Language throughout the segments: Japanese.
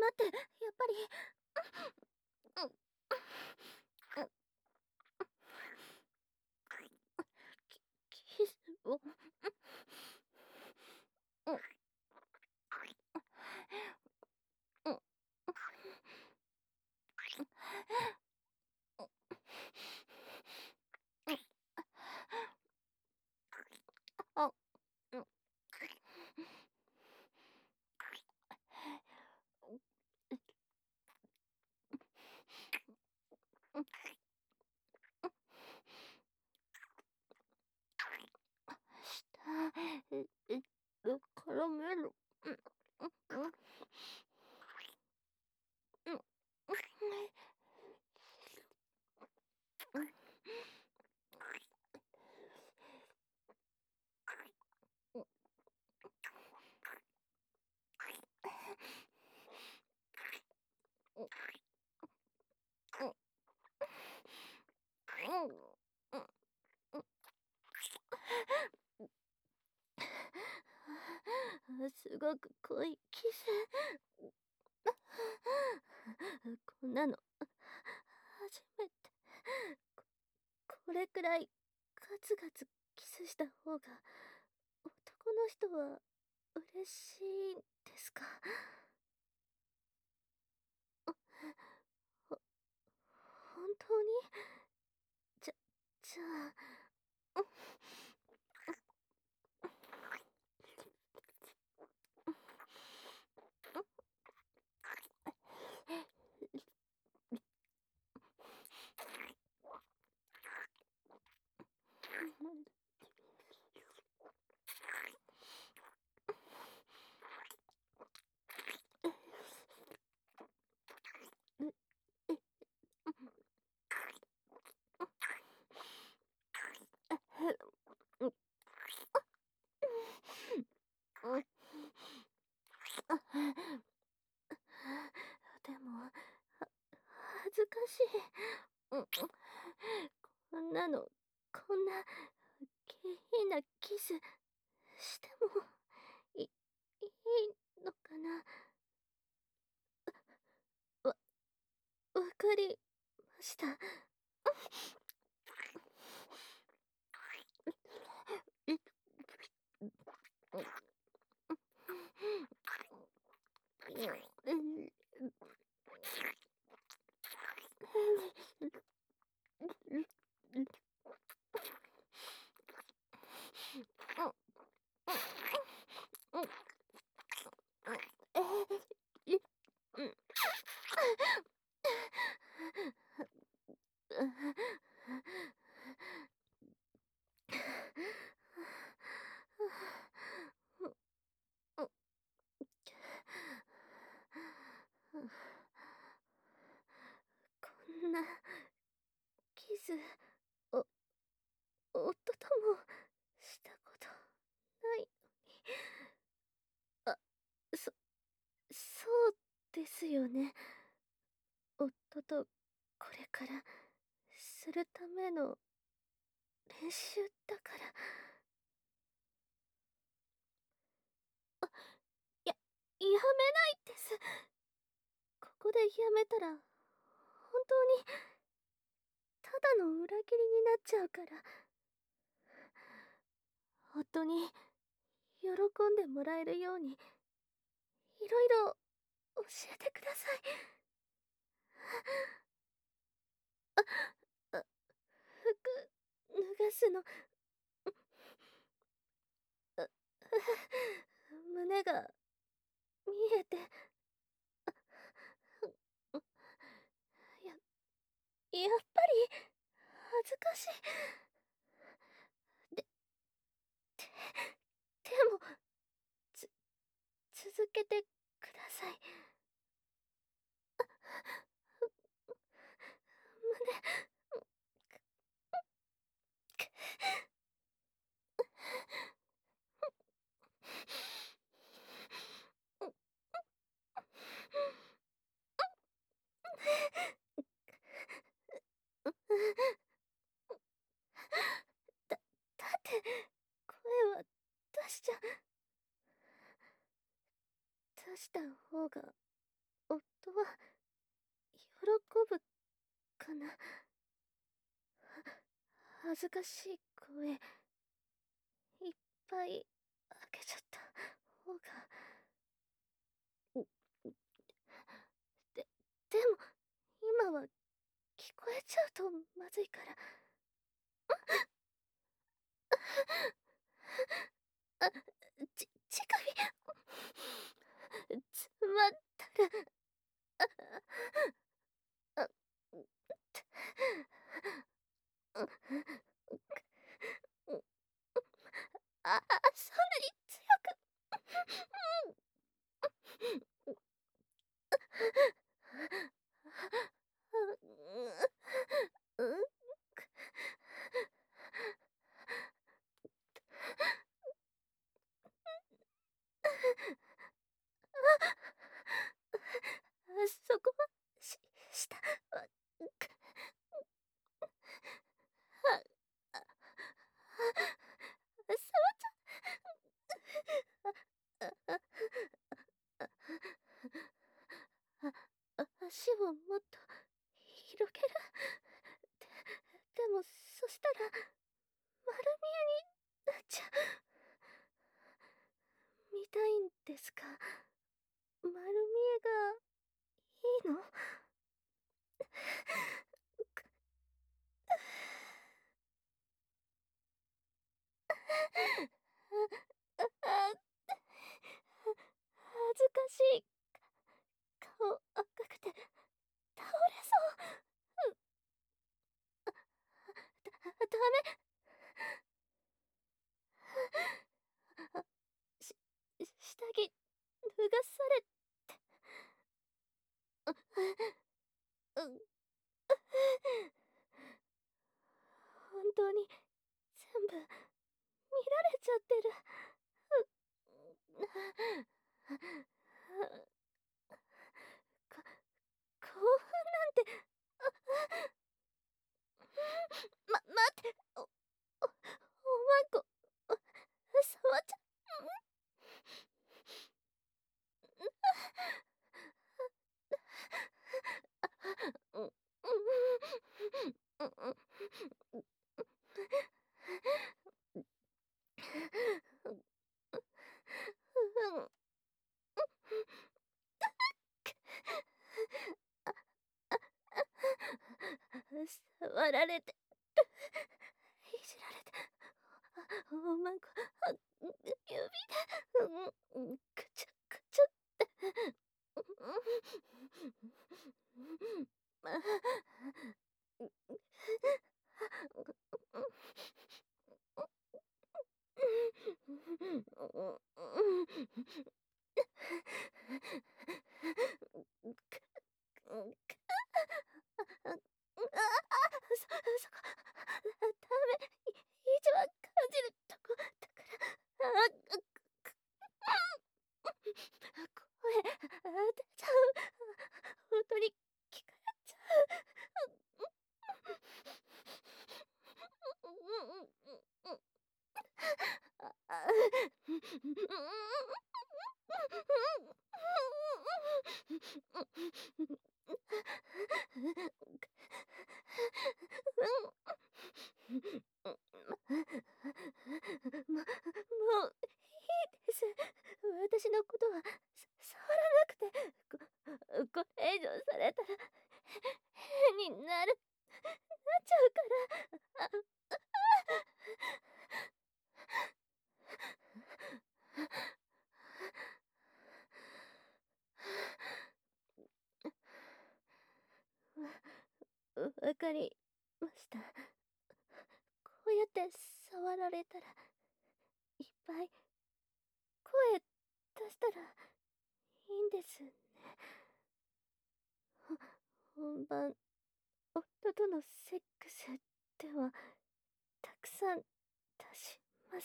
って、やっぱり。うん。キスを。うん。うん。あ、うん。カラメル。うん。うん。うん。すごく濃いキス。こんなの初めて。これくらいガツガツキスした方が男の人は嬉しいんですか？ほ本当に？じゃじゃあ。でも、恥ずかしい。うん。こんなの、こんな下品なキスしてもいいのかな。わ、わかりました。こんなキス、お、夫ともしたことないのに。あ、そ、そうですよね。夫とこれからするための練習だから。や、やめないです。ここでやめたら、本当に、ただの裏切りになっちゃうから。夫に、喜んでもらえるように、いろいろ教えてください。あ、服、脱がすの、胸が、見えて、や、やっぱり、恥ずかしい。で、で、でも、つ、続けてください。だ、だって、声は出しちゃ、出した方が夫は喜ぶかな。恥ずかしい声いっぱい開けちゃった方が。ででも今は聞こえちゃうとまずいから。あ、乳首詰まったら、あ、あ、そんなに強く。うん、そこはしたわ。あ、触っちゃ足をもっと広げる。ででもそしたら丸見えになっちゃう。見たいんですか？丸見えがいいの？恥ずかしい。顔赤くて倒れそう。ダメ。し下着脱がされて。うん、本当に全部見られちゃってる。こ興奮なんて。待って。おまんこ触っちゃ。うんうんうんうん触られて、いじられて、おまんこ、指で、くちゅくちゅって。そこ、ダメ、一番感じるとこだから。声出ちゃう。本当に聞かれちゃう。もういいです。私のことは触らなくて。これ以上されたら変になっちゃうから。わかりました。こうやって触られたらいっぱい声出したらいいんですね。本番、夫とのセックスではたくさん出します。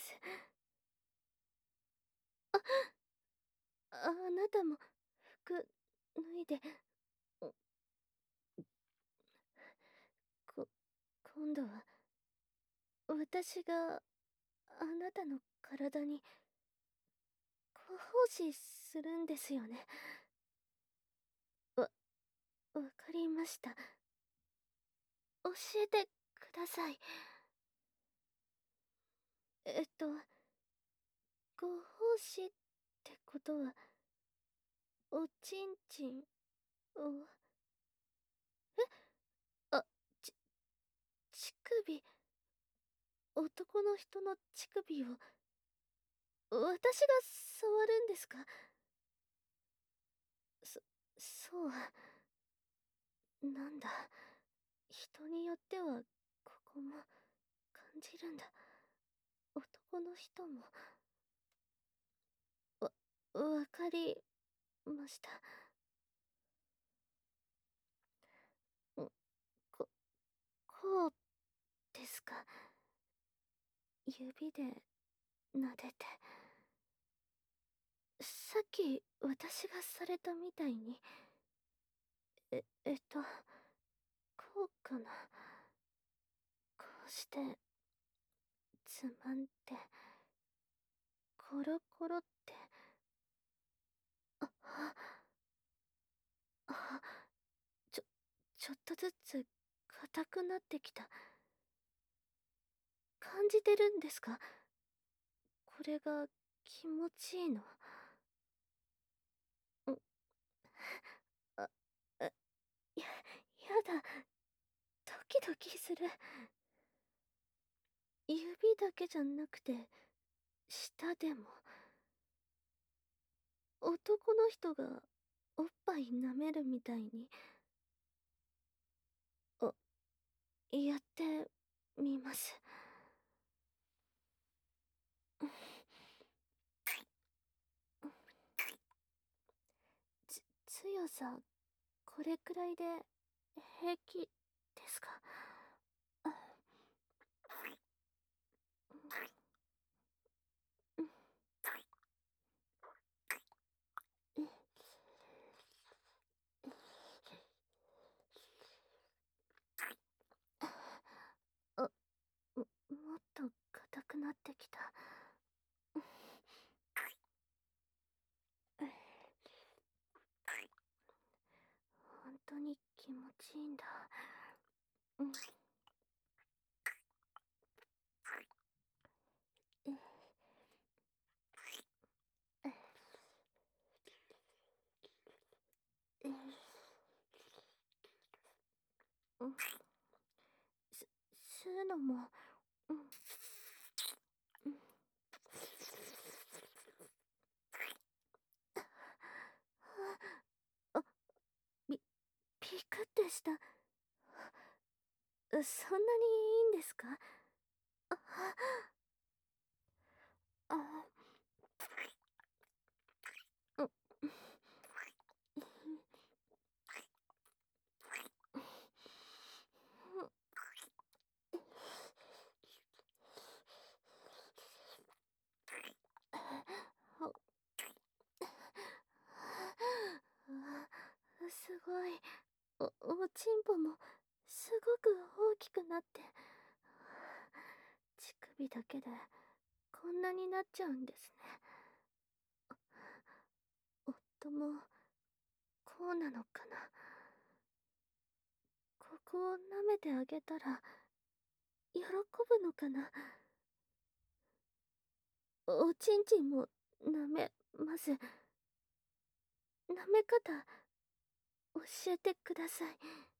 あなたも服脱いで。こ今度は私があなたの体にご奉仕するんですよね。 わかりました。教えてください。ご奉仕ってことは、おちんちんを、あ、ち、乳首、男の人の乳首を、私が触るんですか？そ、そう、なんだ。人によっては、ここも、感じるんだ。男の人も、わ、わかりました。んこ、こうですか？指で撫でて。さっき私がされたみたいに。こうかな。こうして、つまんで、コロコロって。あ、あ、ちょ、ちょっとずつ硬くなってきた。感じてるんですか？これが気持ちいいの。ん、あ、あ、やだ。ドキドキする。指だけじゃなくて、舌でも。男の人がおっぱい舐めるみたいに。あ、やってみます。強さ、これくらいで平気ですか？あ、うん、うん、あ、もっと硬くなってきた。本当に気持ちいいんだ。うん、え、え、え、うん、吸うのも、うん、うん、あ、び、ピクってした。そんなにいいんですか？あ、あ、うん、すごい。おちんぽもすごく大きくなって、乳首だけでこんなになっちゃうんですね。夫もこうなのかな。ここを舐めてあげたら喜ぶのかな。おちんちんも舐めます。舐め方教えてください。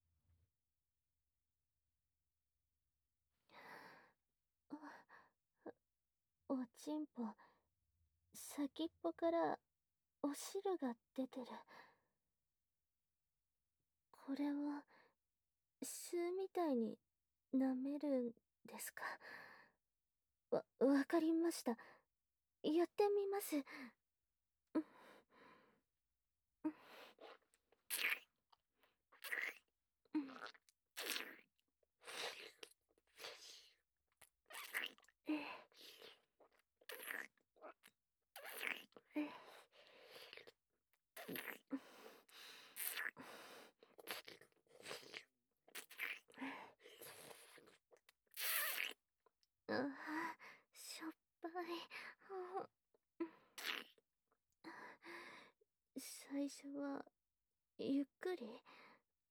おちんぽ、先っぽからお汁が出てる。これを吸うみたいに舐めるんですか？わかりました。やってみます。あ、しょっぱい。最初はゆっくり、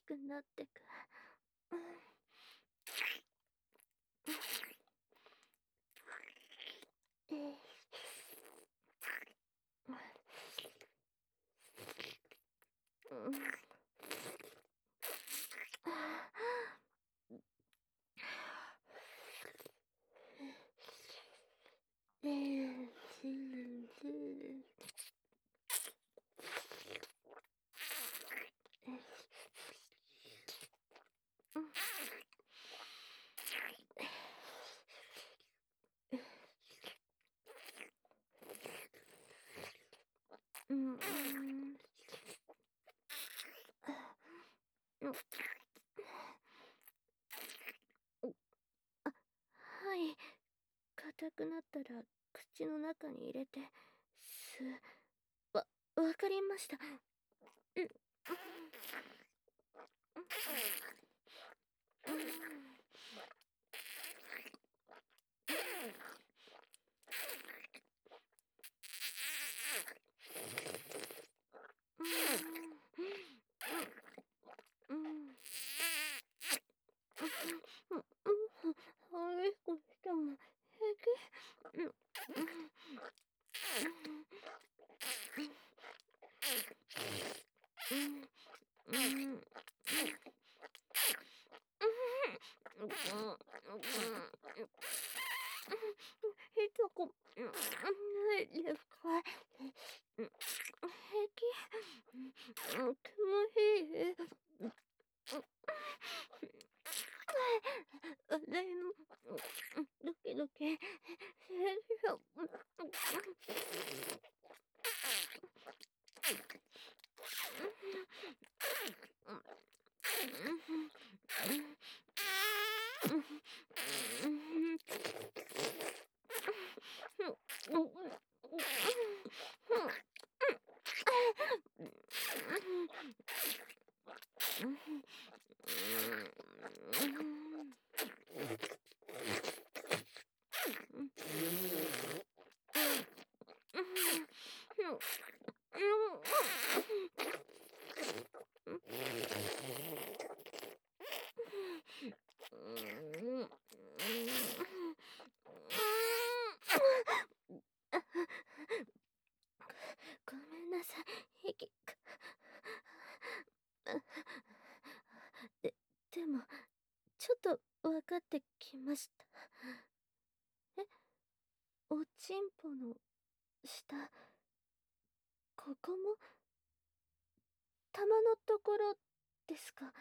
きくなってく。えーはい。硬くなったら口の中に入れて、わ、わかりました。あれこしても平気？いとこ、ないですか？平気？気持ちいい？あれの、ドキドキ、ごめんなさい。で、でも、ちょっと分かってきました。え、おちんぽの下、ここも、玉のところですか？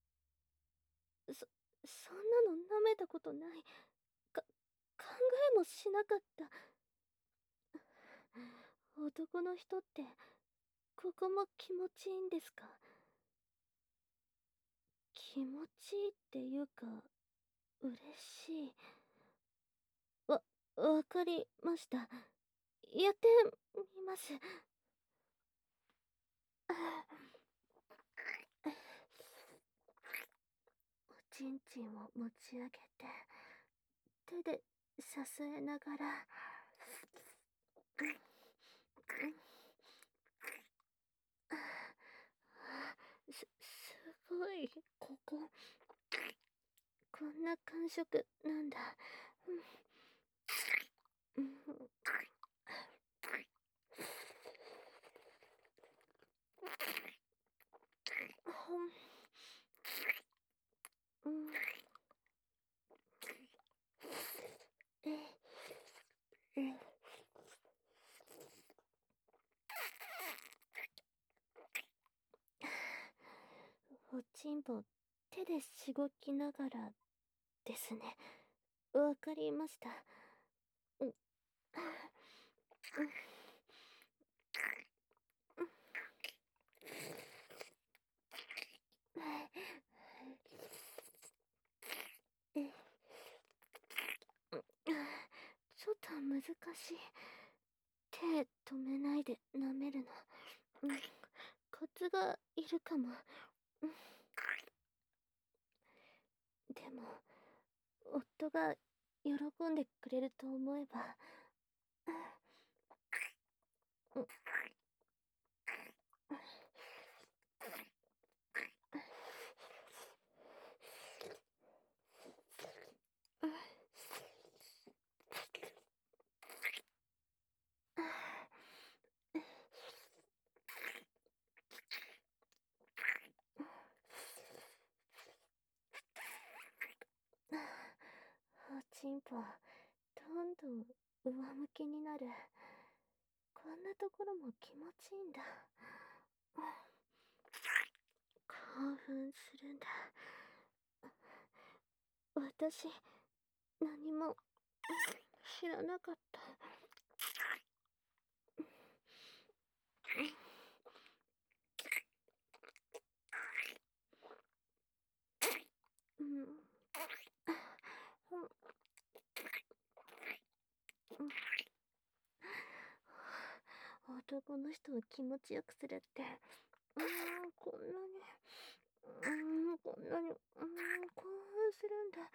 そんなの舐めたことない。考えもしなかった。男の人って、ここも気持ちいいんですか？気持ちいいっていうか、嬉しい。わかりました。やってみます。おちんちんを持ち上げて、手で支えながら、すごい、こんな感触なんだ。うん、うん、え、え、おちんぽ手でしごきながらですね。わかりました。うん、え、ちょっと難しい。手止めないで舐めるの。コツがいるかも。でも、夫が喜んでくれると思えば、うん、 ちんぽ、どんどん上向きになる。こんなところも気持ちいいんだ。興奮するんだ。私、何も知らなかった。うん。男の人を気持ちよくするって、こんなに、こんなに、興奮するんだ。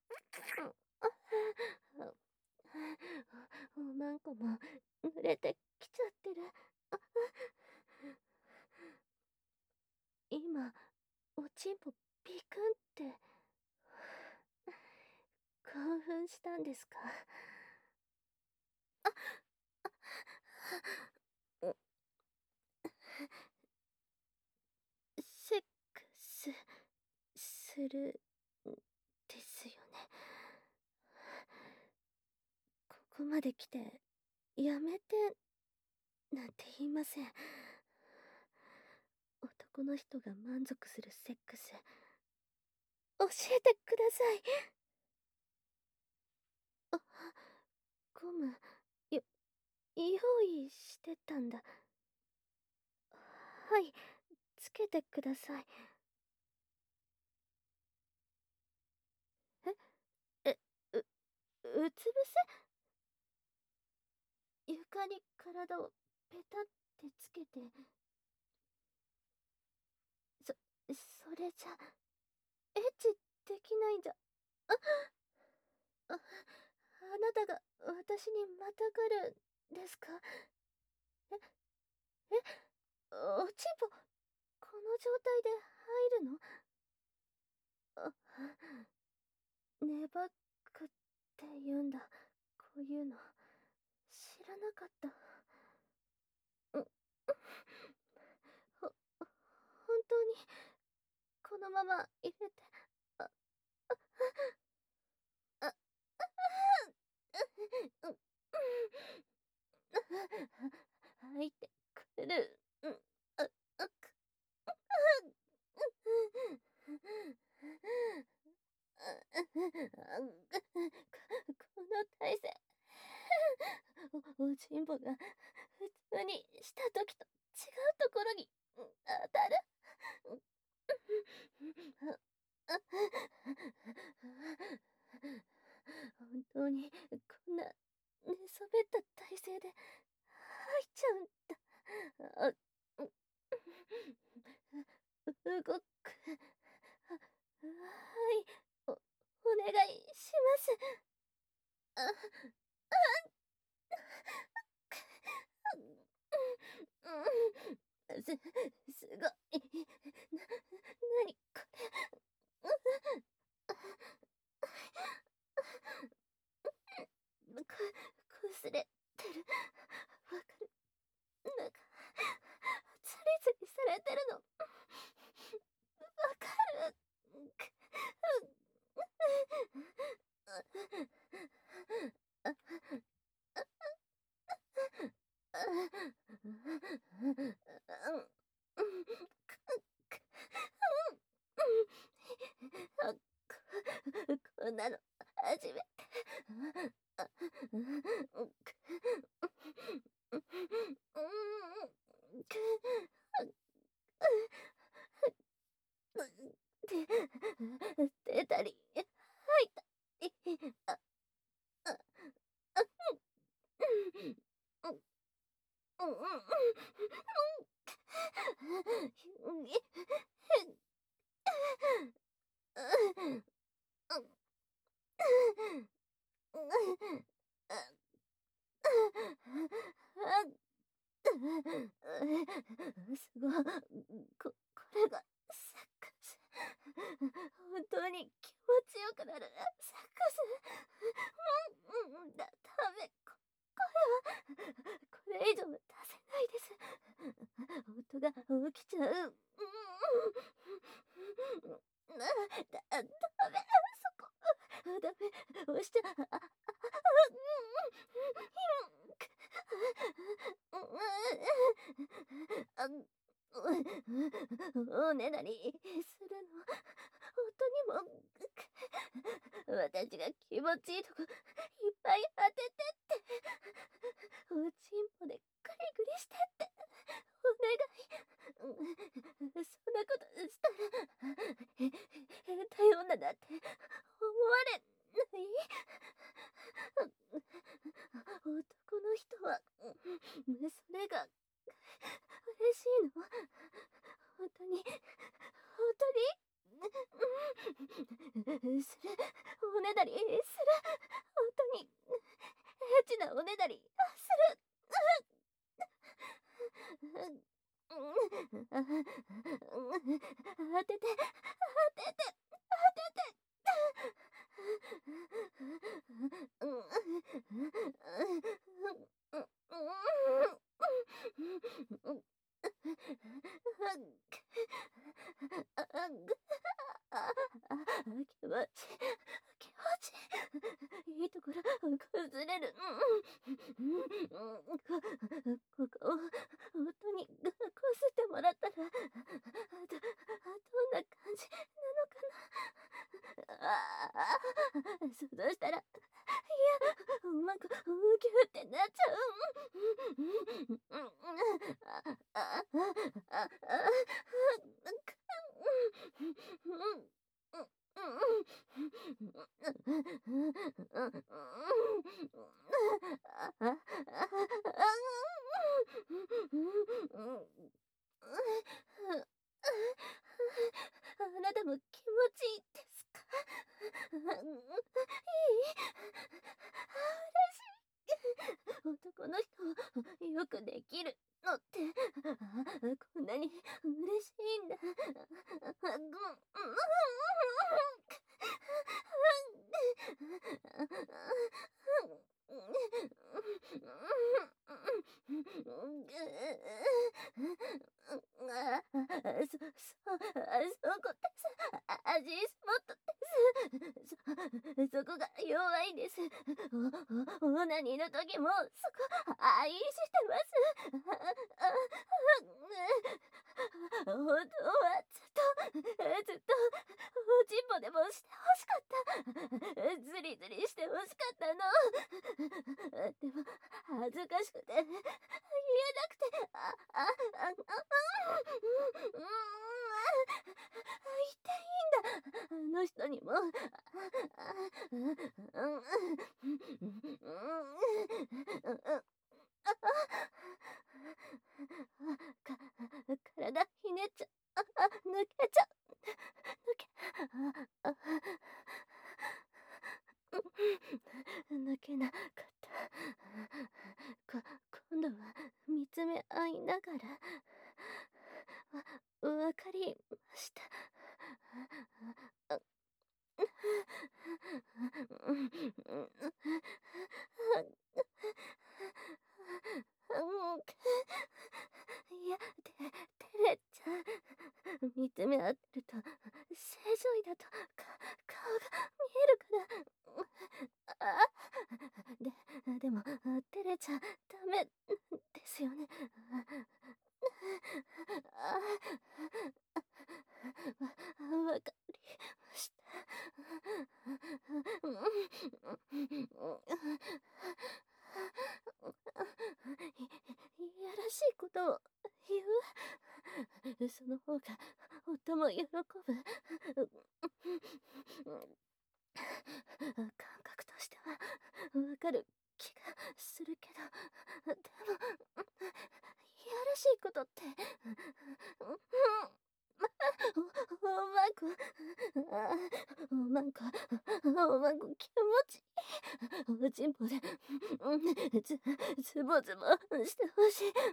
なんかも濡れてきちゃってる。今、おちんぽピクンって興奮したんですか？セックスするんですよね。ここまで来てやめてなんて言いません。男の人が満足するセックス教えてください。あ、ゴムよ用意してたんだ。はい、つけてください。え、ううつ伏せ？床に体をペタってつけて、そそれじゃエッチできないんじゃ。あなたが私にまたがるんですか？ええ、おちんぽこの状態で入るの？あ、ネバックって言うんだ。こういうの知らなかった。ほ本当にこのまま入れて。ああうん入ってくる。ああこの体勢、おちんぽが普通にした時と違うところに当たる。本当にこんな寝そべった体勢で入っちゃうんだ。あ動く。はい、お願いします。あすごい。なにこれ。こすれてる。わかる。なんか、ツリツリされてるの。わかる。こんなの初めて。出たり吐いたり。すごい。これがサックス。本当に気持ちよくなるサックス。ダメ。これ以上出せないです。音が起きちゃう。ダメ。そこ。ダメ。押しちゃおねだりするの、音にも、私が気持ちいいとこいっぱい当ててって、おちんぽでグリグリしてって、お願い。そんなことしたら、変態女だって思われない？男の人は、それが嬉しいの？本当に、本当にする、おねだりする、本当に、エッチなおねだりする。当てて、当てて、当てて。気持ちいい、気持ちいい。いいところ崩れる。ここを音にこすってもらったら、どんな感じなのかな。そうしたら、いや、うまくギュってなっちゃう。あなたも気持ちいいですか？いい？男の人よくできるのってこんなに嬉しいんだ。そこです。G スポットです。そこが弱いです。オナニーの時もそこ愛してます。本当はずっとおちんぽでもしてほしかった。ズリズリしてほしかったの。でも恥ずかしくて言えなくて、言っていいんだ。あの人にも。体ひねっちゃ、抜けちゃ、抜け、抜けなかった。今度は見つめ合いながら、わかりました。いや、照れちゃう。見つめ合ってると、正常位だと、顔が見えるから。でも、照れちゃダメですよね。わかりました。いやらしいことを言う。その方が夫も喜ぶ。感覚としてはわかる気がするけど、でも、いやらしいことって、おまんこ、おまんこ気持ちいい。おちんぽで、ズボズボしてほしい。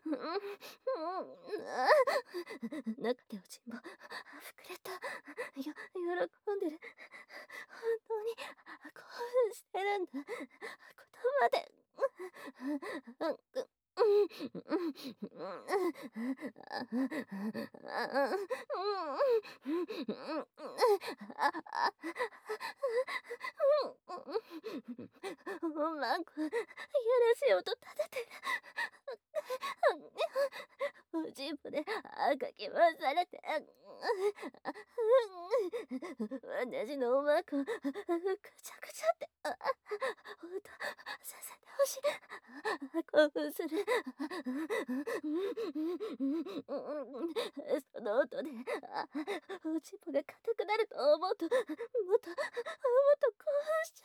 中でおちんぽ、膨れた。喜んでる。本当に興奮してるんだ。言葉で。 うまくやらせようと立ててる。おじんぽでかき回されて、私のおまこくちゃくちゃって、音させてほしい。興奮する。その音でおちんぽが硬くなると思うと、もっと興奮しちゃ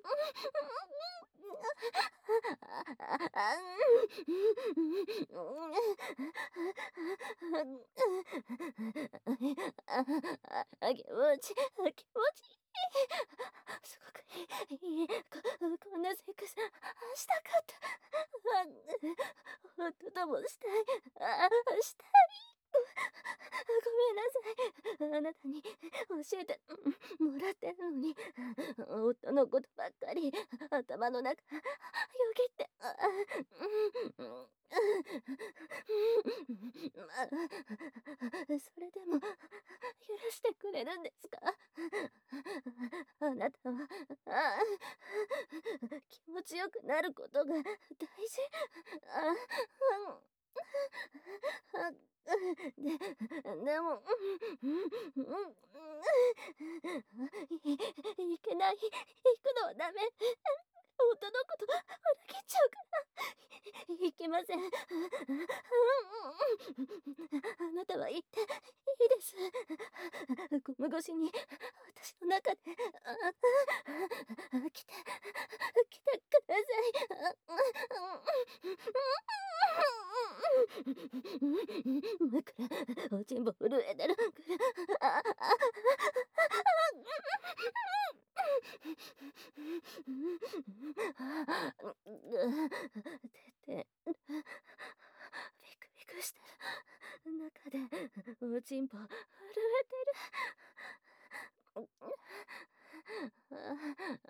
うの。気持ちいい。気持ちいい。すごくいい。こんなセックスしたかった。夫ともしたい。したい。ごめんなさい。あなたに教えてもらってるのに、夫のことばっかり頭の中よぎって。それでも許してくれるんですか？あなたは気持ちよくなることが大事。でも、いけない。行くのはダメ。夫のこと裏切っちゃうから。いけません。あなたは言っていいです。ゴム越しに私の中で来てください。枕おちんぼ震えてる。てビクビクしてる。中でおちんぽ震えてる。